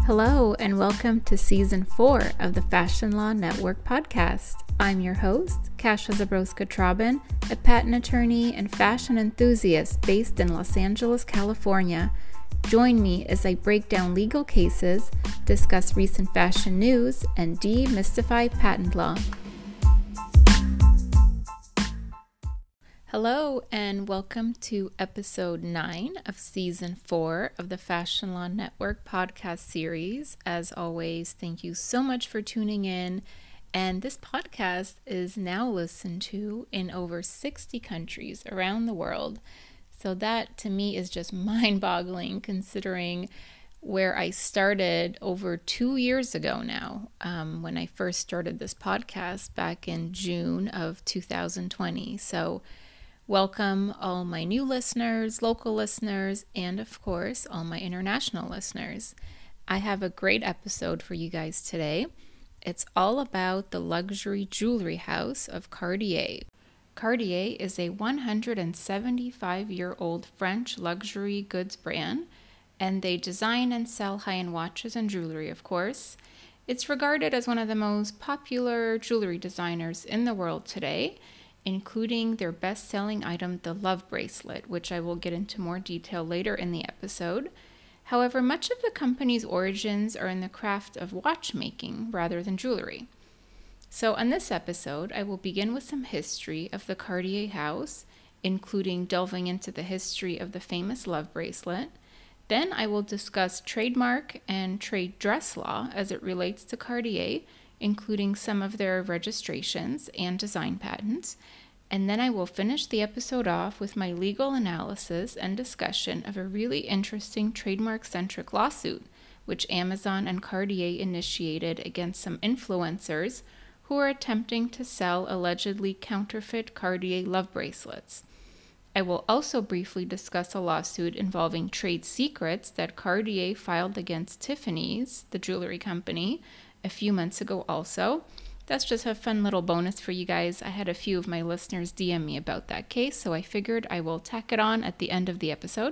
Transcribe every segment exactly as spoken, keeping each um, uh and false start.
Hello, and welcome to Season four of the Fashion Law Network podcast. I'm your host, Kasia Zabrowska-Traubin, a patent attorney and fashion enthusiast based in Los Angeles, California. Join me as I break down legal cases, discuss recent fashion news, and demystify patent law. Hello, and welcome to episode nine of season four of the Fashion Law Network podcast series. As always, thank you so much for tuning in. And this podcast is now listened to in over sixty countries around the world. So that to me is just mind-boggling considering where I started over two years ago now, um, when I first started this podcast back in June of two thousand twenty. So welcome all my new listeners, local listeners, and of course, all my international listeners. I have a great episode for you guys today. It's all about the luxury jewelry house of Cartier. Cartier is a one hundred seventy-five-year-old French luxury goods brand, and they design and sell high-end watches and jewelry, of course. It's regarded as one of the most popular jewelry designers in the world today, including their best-selling item, the Love Bracelet, which I will get into more detail later in the episode. However, much of the company's origins are in the craft of watchmaking rather than jewelry. So on this episode, I will begin with some history of the Cartier house, including delving into the history of the famous Love Bracelet. Then I will discuss trademark and trade dress law as it relates to Cartier, including some of their registrations and design patents. And then I will finish the episode off with my legal analysis and discussion of a really interesting trademark-centric lawsuit, which Amazon and Cartier initiated against some influencers who are attempting to sell allegedly counterfeit Cartier love bracelets. I will also briefly discuss a lawsuit involving trade secrets that Cartier filed against Tiffany's, the jewelry company, a few months ago also. That's just a fun little bonus for you guys. I had a few of my listeners D M me about that case, so I figured I will tack it on at the end of the episode.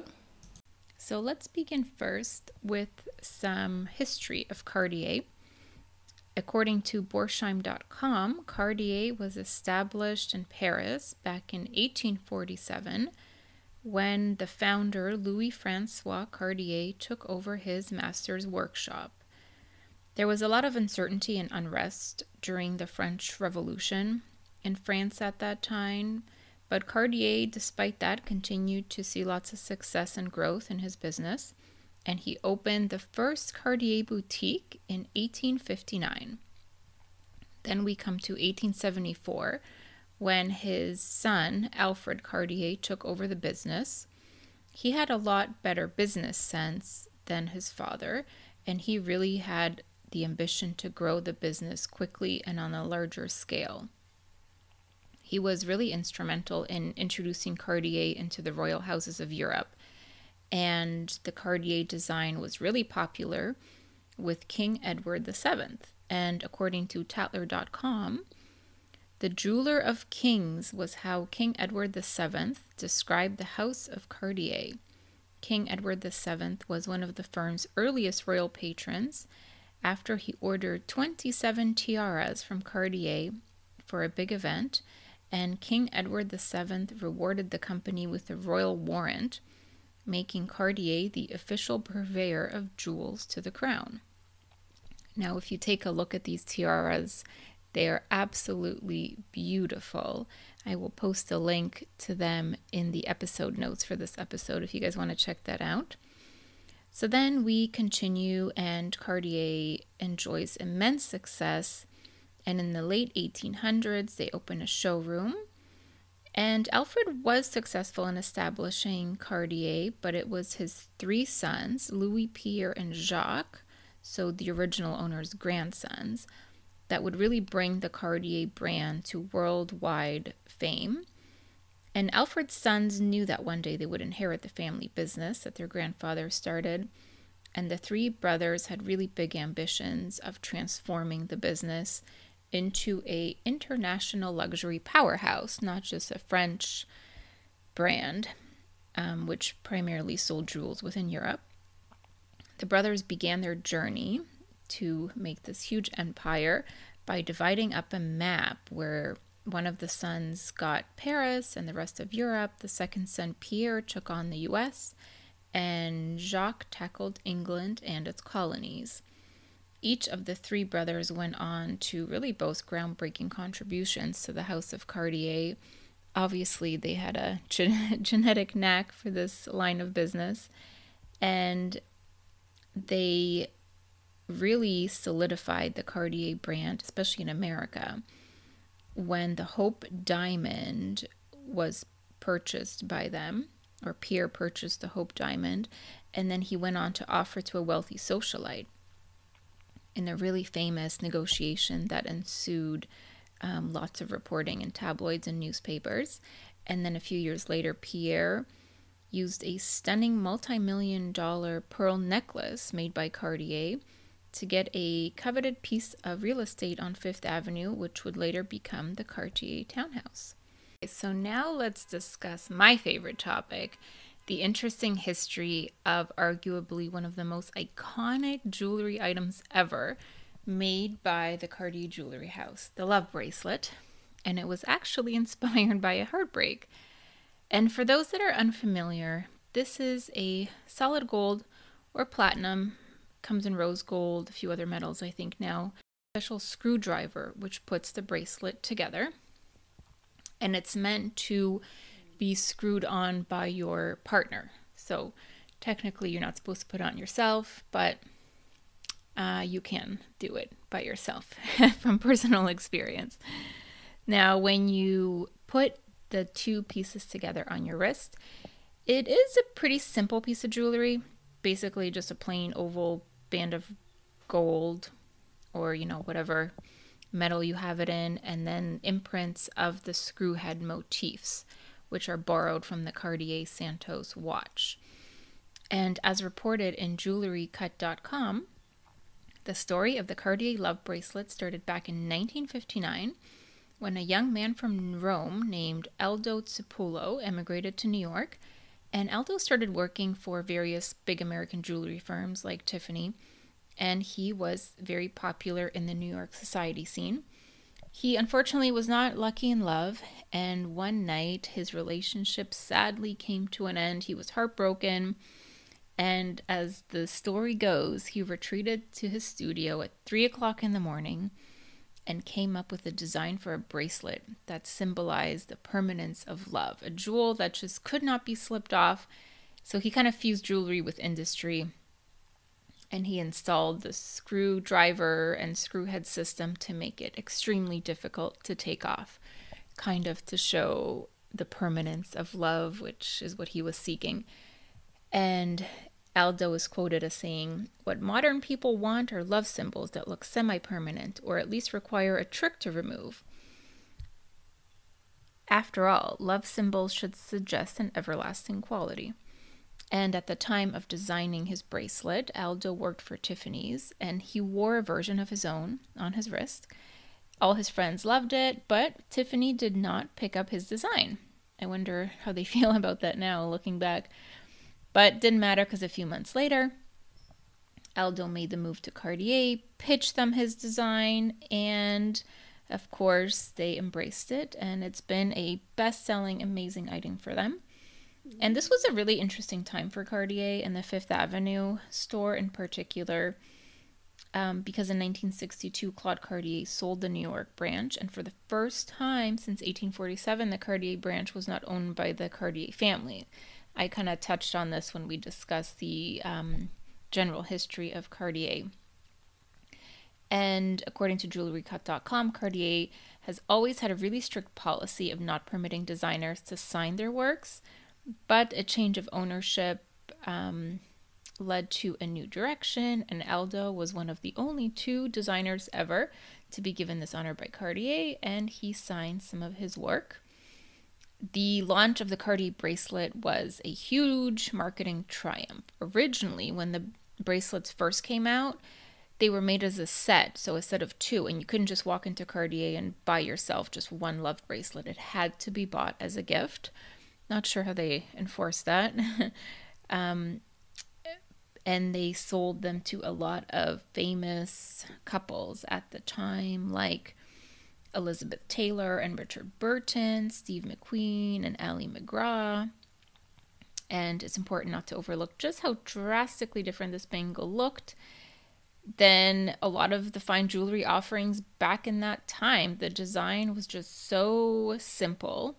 So let's begin first with some history of Cartier. According to Borsheim dot com, Cartier was established in Paris back in eighteen forty-seven when the founder Louis-François Cartier took over his master's workshop. There was a lot of uncertainty and unrest during the French Revolution in France at that time, but Cartier, despite that, continued to see lots of success and growth in his business, and he opened the first Cartier boutique in eighteen fifty-nine. Then we come to eighteen seventy-four, when his son, Alfred Cartier, took over the business. He had a lot better business sense than his father, and he really had the ambition to grow the business quickly and on a larger scale. He was really instrumental in introducing Cartier into the royal houses of Europe, and the Cartier design was really popular with King Edward the seventh. And according to Tatler dot com, the jeweler of kings was how King Edward the seventh described the house of Cartier. King Edward the seventh was one of the firm's earliest royal patrons, after he ordered twenty-seven tiaras from Cartier for a big event, and King Edward the seventh rewarded the company with a royal warrant, making Cartier the official purveyor of jewels to the crown. Now, if you take a look at these tiaras, they are absolutely beautiful. I will post a link to them in the episode notes for this episode if you guys want to check that out. So then we continue, and Cartier enjoys immense success, and in the late eighteen hundreds, they open a showroom. And Alfred was successful in establishing Cartier, but it was his three sons, Louis, Pierre, and Jacques, so the original owner's grandsons, that would really bring the Cartier brand to worldwide fame. And Alfred's sons knew that one day they would inherit the family business that their grandfather started, and the three brothers had really big ambitions of transforming the business into a international luxury powerhouse, not just a French brand, um, which primarily sold jewels within Europe. The brothers began their journey to make this huge empire by dividing up a map where one of the sons got Paris and the rest of Europe. The second son, Pierre, took on the U S, and Jacques tackled England and its colonies. Each of the three brothers went on to really boast groundbreaking contributions to the House of Cartier. Obviously, they had a gen- genetic knack for this line of business, and they really solidified the Cartier brand, especially in America, when the Hope Diamond was purchased by them, or Pierre purchased the Hope Diamond, and then he went on to offer to a wealthy socialite in a really famous negotiation that ensued. Um, lots of reporting in tabloids and newspapers. And then a few years later, Pierre used a stunning multi-million dollar pearl necklace made by Cartier to get a coveted piece of real estate on Fifth Avenue, which would later become the Cartier townhouse. So now let's discuss my favorite topic, the interesting history of arguably one of the most iconic jewelry items ever made by the Cartier Jewelry House, the Love Bracelet, and it was actually inspired by a heartbreak. And for those that are unfamiliar, this is a solid gold or platinum, comes in rose gold, a few other metals I think now, special screwdriver which puts the bracelet together. And it's meant to be screwed on by your partner. So technically you're not supposed to put it on yourself, but uh, you can do it by yourself from personal experience. Now, when you put the two pieces together on your wrist, it is a pretty simple piece of jewelry, basically just a plain oval band of gold or, you know, whatever metal you have it in, and then imprints of the screw head motifs, which are borrowed from the Cartier Santos watch. And as reported in jewelry cut dot com, the story of the Cartier Love Bracelet started back in nineteen fifty-nine when a young man from Rome named Aldo Cipulo emigrated to New York, and Aldo started working for various big American jewelry firms like Tiffany, and he was very popular in the New York society scene. He unfortunately was not lucky in love, and one night his relationship sadly came to an end. He was heartbroken, and as the story goes, he retreated to his studio at three o'clock in the morning and came up with a design for a bracelet that symbolized the permanence of love, a jewel that just could not be slipped off. So he kind of fused jewelry with industry, and he installed the screwdriver and screw head system to make it extremely difficult to take off, kind of to show the permanence of love, which is what he was seeking. And Aldo is quoted as saying, "What modern people want are love symbols that look semi-permanent, or at least require a trick to remove. After all, love symbols should suggest an everlasting quality." And at the time of designing his bracelet, Aldo worked for Tiffany's, and he wore a version of his own on his wrist. All his friends loved it, but Tiffany did not pick up his design. I wonder how they feel about that now, looking back. But didn't matter, because a few months later, Aldo made the move to Cartier, pitched them his design, and of course they embraced it, and it's been a best-selling, amazing item for them. And this was a really interesting time for Cartier and the Fifth Avenue store in particular, um, because in nineteen sixty-two, Claude Cartier sold the New York branch, and for the first time since eighteen forty-seven, the Cartier branch was not owned by the Cartier family. I kind of touched on this when we discussed the um, general history of Cartier. And according to jewelry cut dot com, Cartier has always had a really strict policy of not permitting designers to sign their works, but a change of ownership um, led to a new direction, and Aldo was one of the only two designers ever to be given this honor by Cartier, and he signed some of his work. The launch of the Cartier bracelet was a huge marketing triumph. Originally, when the bracelets first came out, they were made as a set, so a set of two, and you couldn't just walk into Cartier and buy yourself just one love bracelet. It had to be bought as a gift. Not sure how they enforce that. um, and they sold them to a lot of famous couples at the time, like Elizabeth Taylor and Richard Burton, Steve McQueen and Ali McGraw. And it's important not to overlook just how drastically different this bangle looked than a lot of the fine jewelry offerings back in that time. The design was just so simple.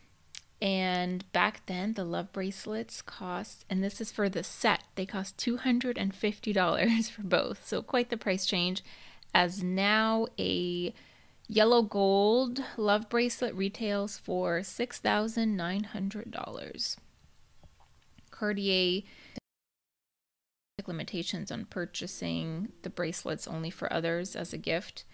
And back then, the love bracelets cost, and this is for the set, they cost two hundred fifty dollars for both. So quite the price change, as now a yellow gold love bracelet retails for six thousand nine hundred dollars. Cartier limitations on purchasing the bracelets only for others as a gift.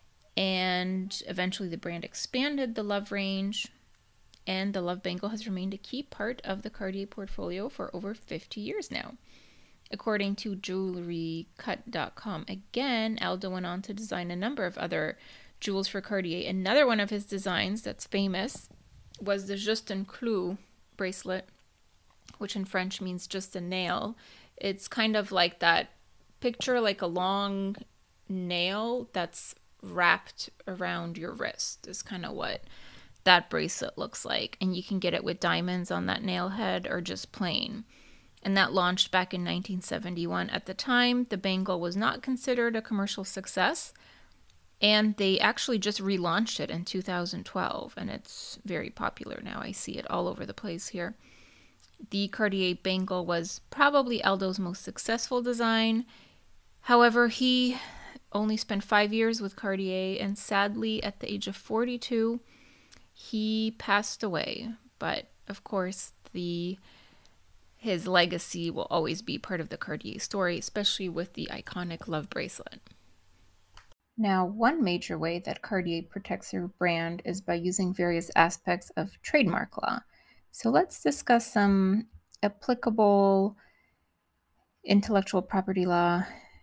And eventually the brand expanded the love range, and the love bangle has remained a key part of the Cartier portfolio for over fifty years now. According to jewelry cut dot com, again, Aldo went on to design a number of other jewels for Cartier. Another one of his designs that's famous was the Juste un Clou bracelet, which in French means just a nail. It's kind of like that picture, like a long nail that's wrapped around your wrist is kind of what that bracelet looks like. And you can get it with diamonds on that nail head or just plain. And that launched back in nineteen seventy-one. At the time, the bangle was not considered a commercial success, and they actually just relaunched it in two thousand twelve, and it's very popular now. I see it all over the place here. The Cartier bangle was probably Aldo's most successful design. However, he only spent five years with Cartier, and sadly, at the age of forty-two, he passed away. But of course, the his legacy will always be part of the Cartier story, especially with the iconic love bracelet. Now, one major way that Cartier protects their brand is by using various aspects of trademark law. So let's discuss some applicable intellectual property law,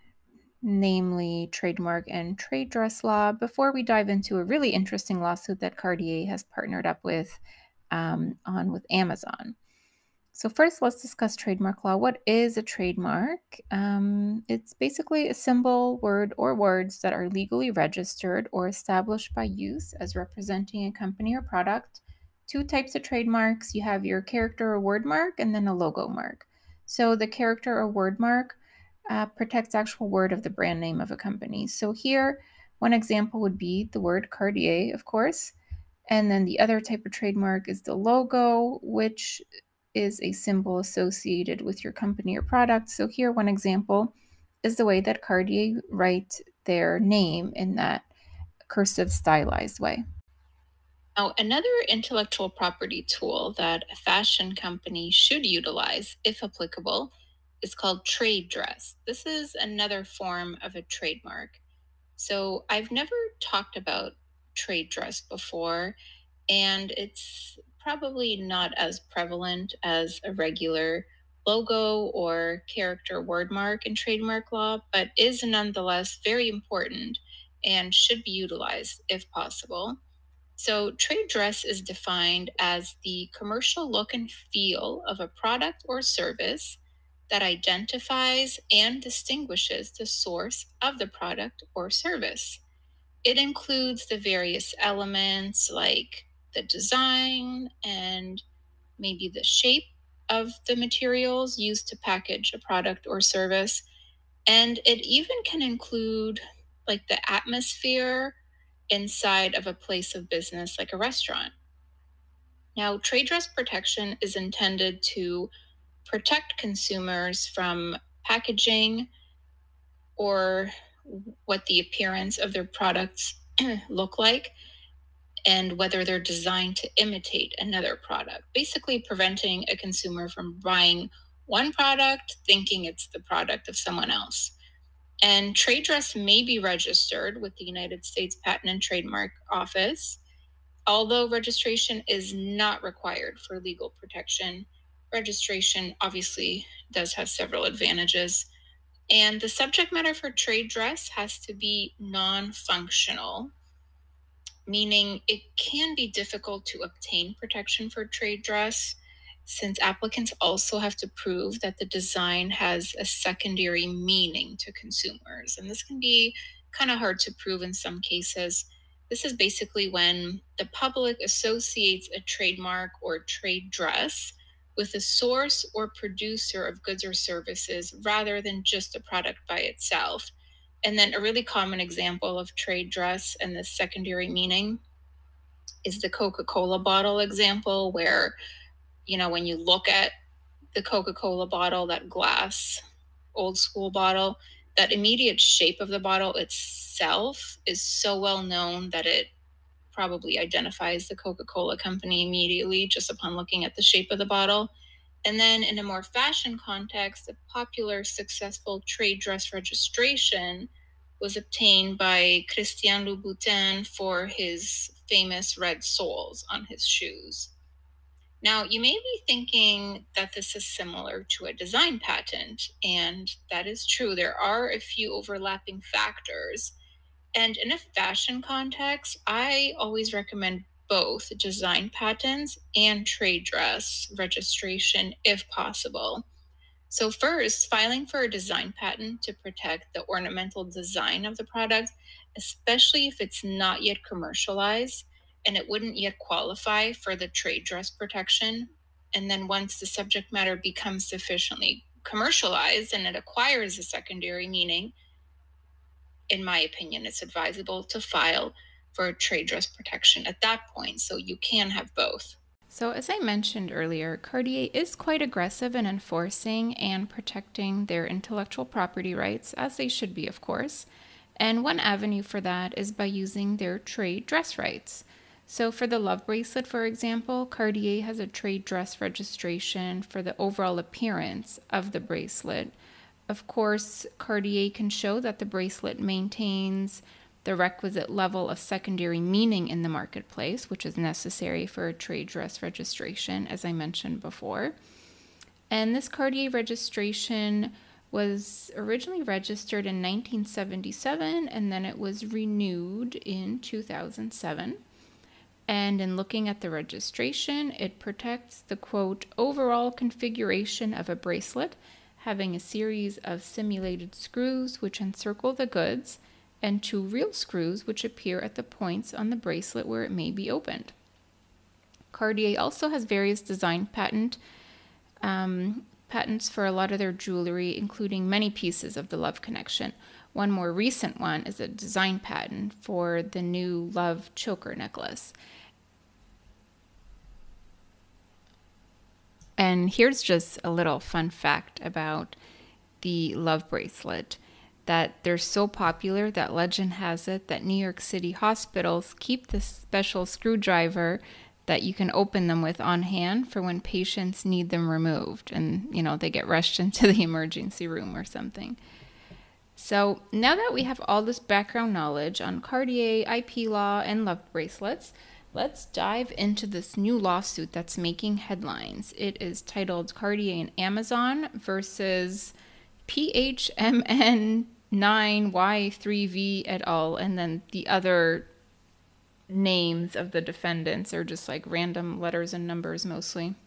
namely trademark and trade dress law, before we dive into a really interesting lawsuit that Cartier has partnered up with um, on with Amazon. So first, let's discuss trademark law. What is a trademark? Um, it's basically a symbol, word, or words that are legally registered or established by use as representing a company or product. Two types of trademarks. You have your character or word mark and then a logo mark. So the character or word mark uh, protects actual word of the brand name of a company. So here, one example would be the word Cartier, of course. And then the other type of trademark is the logo, which is a symbol associated with your company or product. So here, one example is the way that Cartier write their name in that cursive stylized way. Now, another intellectual property tool that a fashion company should utilize, if applicable, is called trade dress. This is another form of a trademark. So I've never talked about trade dress before, and it's probably not as prevalent as a regular logo or character word mark in trademark law, but is nonetheless very important and should be utilized if possible. So, trade dress is defined as the commercial look and feel of a product or service that identifies and distinguishes the source of the product or service. It includes the various elements like the design and maybe the shape of the materials used to package a product or service. And it even can include like the atmosphere inside of a place of business like a restaurant. Now, trade dress protection is intended to protect consumers from packaging or what the appearance of their products look like, and whether they're designed to imitate another product, basically preventing a consumer from buying one product thinking it's the product of someone else. And trade dress may be registered with the United States Patent and Trademark Office. Although registration is not required for legal protection, registration obviously does have several advantages. And the subject matter for trade dress has to be non-functional, meaning it can be difficult to obtain protection for trade dress. since applicants also have to prove that the design has a secondary meaning to consumers. And this can be kind of hard to prove in some cases. This is basically when the public associates a trademark or trade dress with a source or producer of goods or services rather than just a product by itself. And then a really common example of trade dress and the secondary meaning is the Coca-Cola bottle example, where, you know, when you look at the Coca-Cola bottle, that glass, old school bottle, that immediate shape of the bottle itself is so well known that it probably identifies the Coca-Cola company immediately just upon looking at the shape of the bottle. And then in a more fashion context, a popular successful trade dress registration was obtained by Christian Louboutin for his famous red soles on his shoes. Now, you may be thinking that this is similar to a design patent, and that is true. There are a few overlapping factors. And in a fashion context, I always recommend both design patents and trade dress registration if possible. So, first, filing for a design patent to protect the ornamental design of the product, especially if it's not yet commercialized and it wouldn't yet qualify for the trade dress protection. And then, once the subject matter becomes sufficiently commercialized and it acquires a secondary meaning, in my opinion, it's advisable to file for a trade dress protection at that point. So, you can have both. So, as I mentioned earlier, Cartier is quite aggressive in enforcing and protecting their intellectual property rights, as they should be, of course. And one avenue for that is by using their trade dress rights. So, for the Love bracelet, for example, Cartier has a trade dress registration for the overall appearance of the bracelet. Of course, Cartier can show that the bracelet maintains the requisite level of secondary meaning in the marketplace, which is necessary for a trade dress registration, as I mentioned before. And this Cartier registration was originally registered in nineteen seventy-seven, and then it was renewed in two thousand seven. And in looking at the registration, it protects the, quote, overall configuration of a bracelet, having a series of simulated screws which encircle the goods, and two real screws which appear at the points on the bracelet where it may be opened. Cartier also has various design patent um, patents for a lot of their jewelry, including many pieces of the Love Connection. One more recent one is a design patent for the new Love choker necklace. And here's just a little fun fact about the Love bracelet, that they're so popular that legend has it that New York City hospitals keep this special screwdriver that you can open them with on hand for when patients need them removed and, you know, they get rushed into the emergency room or something. So now that we have all this background knowledge on Cartier, I P law, and Love bracelets, let's dive into this new lawsuit that's making headlines. It is titled Cartier and Amazon versus P H M N nine Y three V et al. And then the other names of the defendants are just like random letters and numbers mostly.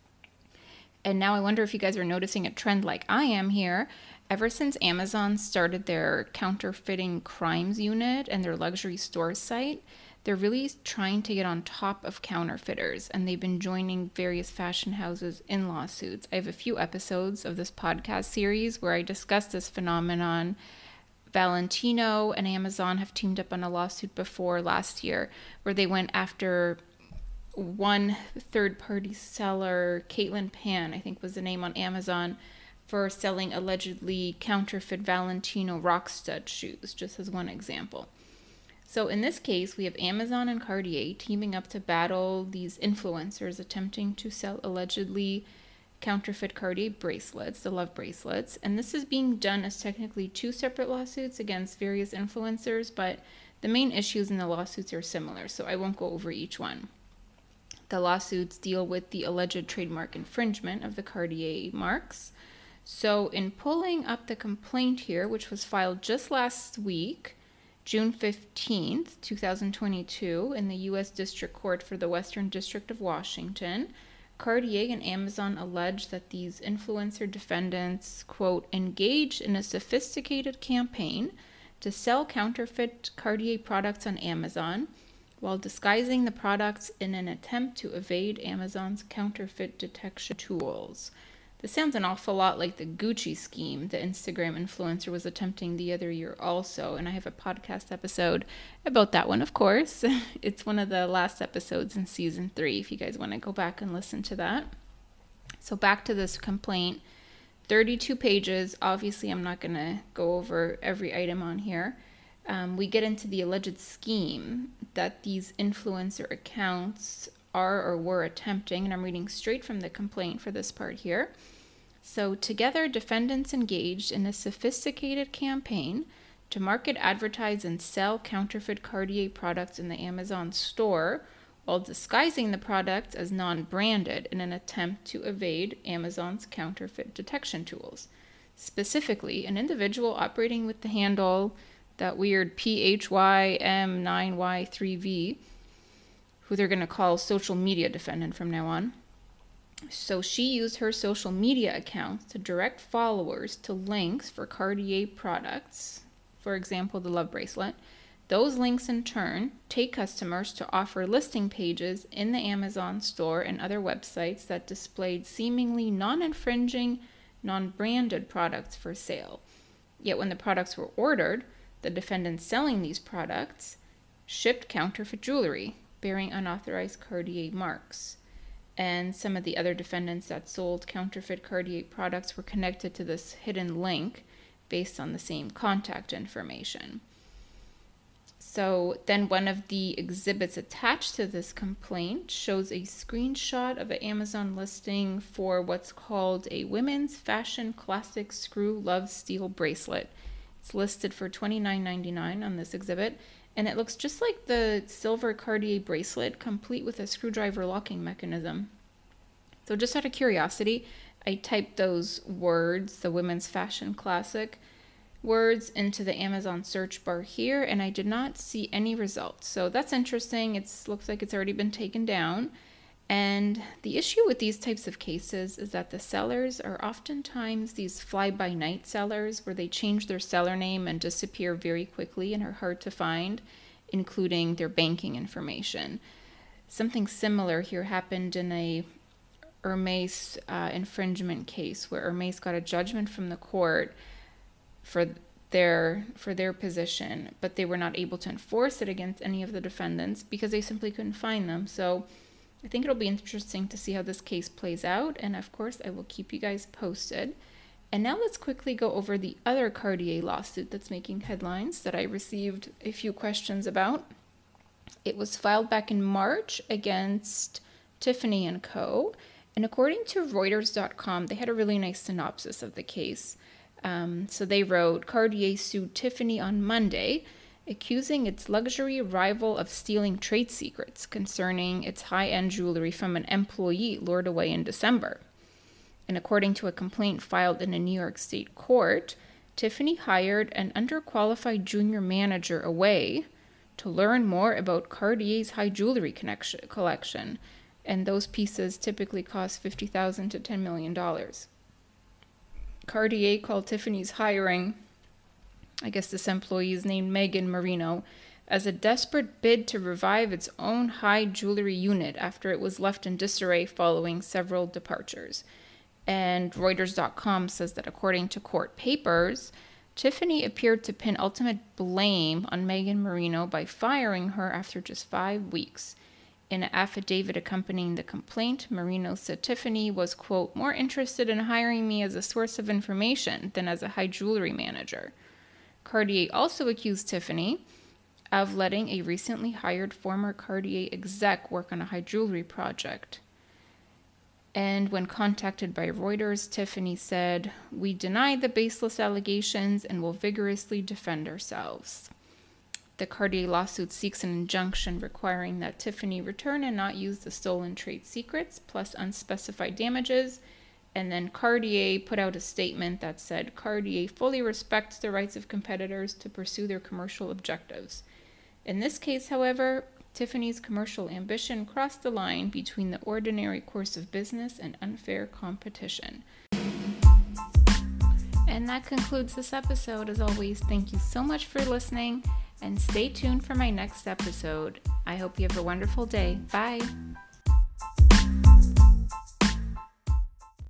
And now I wonder if you guys are noticing a trend like I am here. Ever since Amazon started their counterfeiting crimes unit and their luxury store site, they're really trying to get on top of counterfeiters, and they've been joining various fashion houses in lawsuits. I have a few episodes of this podcast series where I discuss this phenomenon. Valentino and Amazon have teamed up on a lawsuit before last year where they went after one third-party seller, Caitlin Pan, I think was the name on Amazon, for selling allegedly counterfeit Valentino rock stud shoes, just as one example. So in this case, we have Amazon and Cartier teaming up to battle these influencers attempting to sell allegedly counterfeit Cartier bracelets, the Love bracelets. And this is being done as technically two separate lawsuits against various influencers, but the main issues in the lawsuits are similar, so I won't go over each one. The lawsuits deal with the alleged trademark infringement of the Cartier marks. So in pulling up the complaint here, which was filed just last week, June fifteenth, twenty twenty-two, in the U S District Court for the Western District of Washington, Cartier and Amazon allege that these influencer defendants, quote, engaged in a sophisticated campaign to sell counterfeit Cartier products on Amazon while disguising the products in an attempt to evade Amazon's counterfeit detection tools. This sounds an awful lot like the Gucci scheme the Instagram influencer was attempting the other year also, and I have a podcast episode about that one, of course. It's one of the last episodes in season three, if you guys want to go back and listen to that. So back to this complaint, thirty-two pages. Obviously, I'm not going to go over every item on here. Um, we get into the alleged scheme that these influencer accounts are or were attempting, and I'm reading straight from the complaint for this part here. So together, defendants engaged in a sophisticated campaign to market, advertise, and sell counterfeit Cartier products in the Amazon store while disguising the products as non-branded in an attempt to evade Amazon's counterfeit detection tools. Specifically, an individual operating with the handle, that weird P H Y M nine Y three V, who they're going to call social media defendant from now on. So she used her social media accounts to direct followers to links for Cartier products, for example, the love bracelet. Those links in turn take customers to offer listing pages in the Amazon store and other websites that displayed seemingly non-infringing, non-branded products for sale. Yet when the products were ordered, the defendants selling these products shipped counterfeit jewelry bearing unauthorized Cartier marks. And some of the other defendants that sold counterfeit Cartier products were connected to this hidden link based on the same contact information. So then one of the exhibits attached to this complaint shows a screenshot of an Amazon listing for what's called a women's fashion classic screw love steel bracelet. It's listed for twenty-nine ninety-nine on this exhibit, and it looks just like the silver Cartier bracelet, complete with a screwdriver locking mechanism. So just out of curiosity, I typed those words, the women's fashion classic words, into the Amazon search bar here, and I did not see any results. So that's interesting. It looks like it's already been taken down. And the issue with these types of cases is that the sellers are oftentimes these fly-by-night sellers where they change their seller name and disappear very quickly and are hard to find, including their banking information. Something similar here happened in a Hermes uh, infringement case where Hermes got a judgment from the court for their for their position, but they were not able to enforce it against any of the defendants because they simply couldn't find them. So I think it'll be interesting to see how this case plays out, and of course I will keep you guys posted. And now let's quickly go over the other Cartier lawsuit that's making headlines that I received a few questions about. It was filed back in March against Tiffany and Co. And according to Reuters dot com, they had a really nice synopsis of the case. Um, so they wrote, Cartier sued Tiffany on Monday, accusing its luxury rival of stealing trade secrets concerning its high-end jewelry from an employee lured away in December. And according to a complaint filed in a New York State court, Tiffany hired an underqualified junior manager away to learn more about Cartier's high jewelry connection, collection, and those pieces typically cost fifty thousand dollars to ten million dollars. Cartier called Tiffany's hiring, I guess this employee is named Megan Marino, as a desperate bid to revive its own high jewelry unit after it was left in disarray following several departures. And Reuters dot com says that according to court papers, Tiffany appeared to pin ultimate blame on Megan Marino by firing her after just five weeks. In an affidavit accompanying the complaint, Marino said Tiffany was, quote, more interested in hiring me as a source of information than as a high jewelry manager. Cartier also accused Tiffany of letting a recently hired former Cartier exec work on a high jewelry project. And when contacted by Reuters, Tiffany said, we deny the baseless allegations and will vigorously defend ourselves. The Cartier lawsuit seeks an injunction requiring that Tiffany return and not use the stolen trade secrets, plus unspecified damages. And then Cartier put out a statement that said, Cartier fully respects the rights of competitors to pursue their commercial objectives. In this case, however, Tiffany's commercial ambition crossed the line between the ordinary course of business and unfair competition. And that concludes this episode. As always, thank you so much for listening, and stay tuned for my next episode. I hope you have a wonderful day. Bye.